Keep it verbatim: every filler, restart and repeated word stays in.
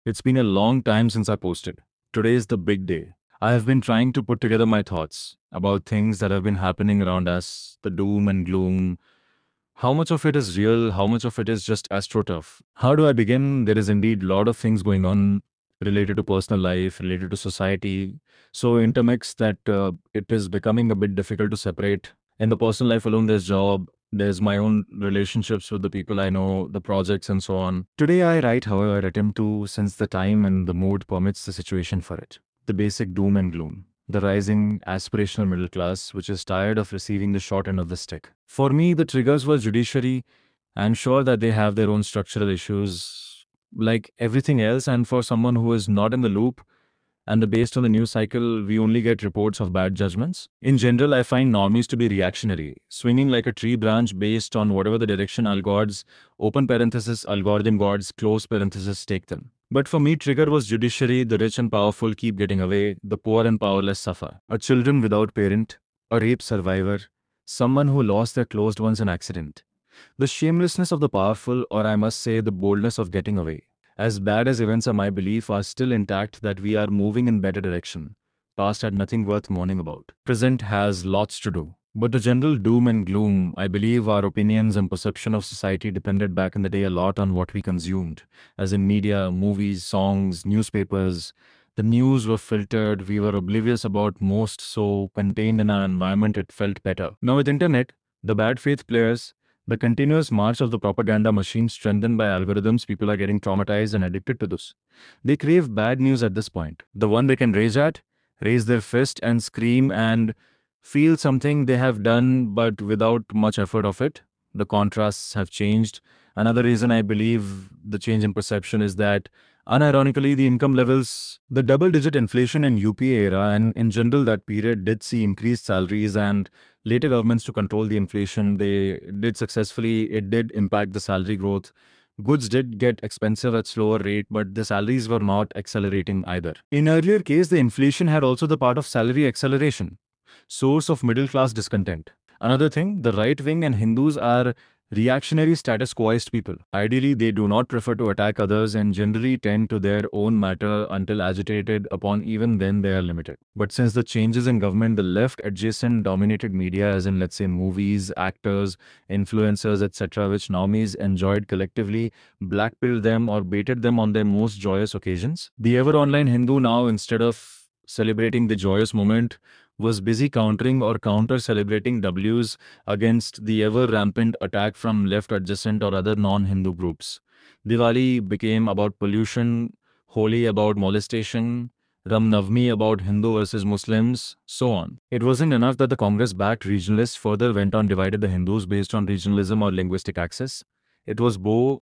It's been a long time since I posted. Today is the big day. I have been trying to put together my thoughts about things that have been happening around us, the doom and gloom. How much of it is real? How much of it is just astroturf? How do I begin? There is indeed a lot of things going on related to personal life, related to society, so intermixed that uh, it is becoming a bit difficult to separate. In the personal life alone, there's job, there's my own relationships with the people I know, the projects, and so on. Today, I write, however, attempt to sense the time and the mood permits the situation for it. The basic doom and gloom. The rising aspirational middle class, which is tired of receiving the short end of the stick. For me, the triggers were judiciary. I'm sure that they have their own structural issues like everything else, and for someone who is not in the loop, and based on the news cycle, we only get reports of bad judgments. In general, I find normies to be reactionary, swinging like a tree branch based on whatever the direction algorithms, open parenthesis, algorithm gods, close parenthesis, take them. But for me, trigger was judiciary, the rich and powerful keep getting away, the poor and powerless suffer. A children without parent, a rape survivor, someone who lost their closed ones in accident. The shamelessness of the powerful, or I must say, the boldness of getting away. As bad as events are, my belief are still intact that we are moving in better direction. Past had nothing worth mourning about. Present has lots to do. But the general doom and gloom, I believe our opinions and perception of society depended back in the day a lot on what we consumed, as in media, movies, songs, newspapers. The news were filtered, we were oblivious about most, so contained in our environment it felt better. Now with internet, the bad faith players, the continuous march of the propaganda machine strengthened by algorithms, people are getting traumatized and addicted to this. They crave bad news at this point. The one they can rage at, raise their fist and scream and feel something they have done but without much effort of it. The contrasts have changed. Another reason I believe the change in perception is that unironically the income levels, the double digit inflation in U P A era and in general that period did see increased salaries, and later governments to control the inflation, they did successfully. It did impact the salary growth. Goods did get expensive at slower rate, but the salaries were not accelerating either. In earlier case, the inflation had also the part of salary acceleration, source of middle class discontent. Another thing, the right wing and Hindus are reactionary status quoist people. Ideally, they do not prefer to attack others and generally tend to their own matter until agitated upon, even then they are limited. But since the changes in government, the left adjacent dominated media, as in let's say movies, actors, influencers, et cetera, which normies enjoyed collectively, blackpilled them or baited them on their most joyous occasions. The ever online Hindu now, instead of celebrating the joyous moment, was busy countering or counter-celebrating W's against the ever-rampant attack from left adjacent or other non-Hindu groups. Diwali became about pollution, Holi about molestation, Ram Navami about Hindu versus Muslims, so on. It wasn't enough that the Congress-backed regionalists further went on divided the Hindus based on regionalism or linguistic access. It was bo